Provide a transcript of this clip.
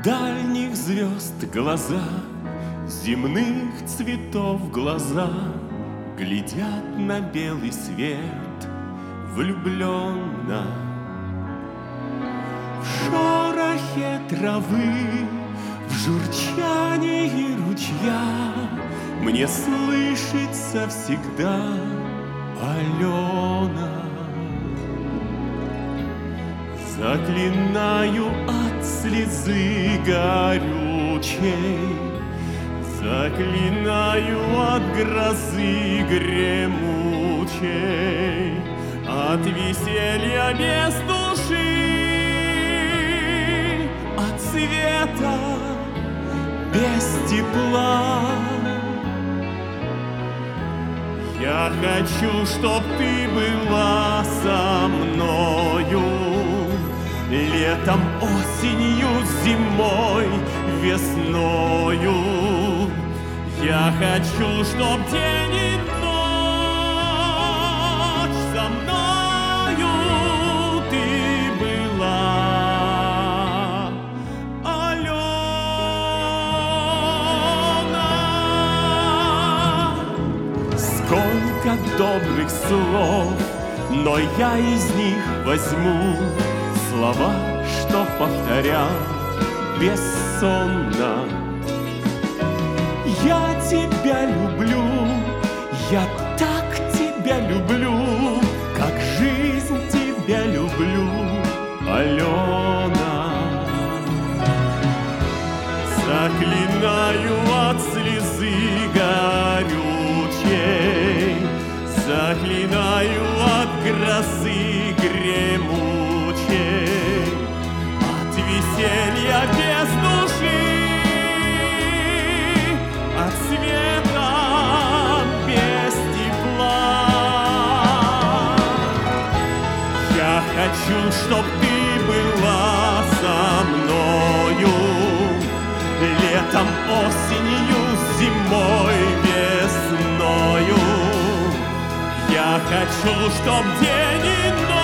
Дальних звезд глаза, земных цветов глаза глядят на белый свет влюбленно. В шорохе травы, в журчании ручья мне слышится всегда Алена. Заклинаю от слезы горючей, заклинаю от грозы гремучей, от веселья без души, от света без тепла. Я хочу, чтоб ты была со мною летом, осенью, зимой, весною. Я хочу, чтоб день и ночь со мною ты была, Алена. Сколько добрых слов, но я из них возьму слова, что повторял бессонно. Я тебя люблю, я так тебя люблю, как жизнь тебя люблю, Алена. Заклинаю от слезы горючей, заклинаю от грозы гремучей, от веселья без души, от света без тепла. Я хочу, чтоб ты была со мною летом, осенью, зимой, весною. Я хочу, чтоб день и ночь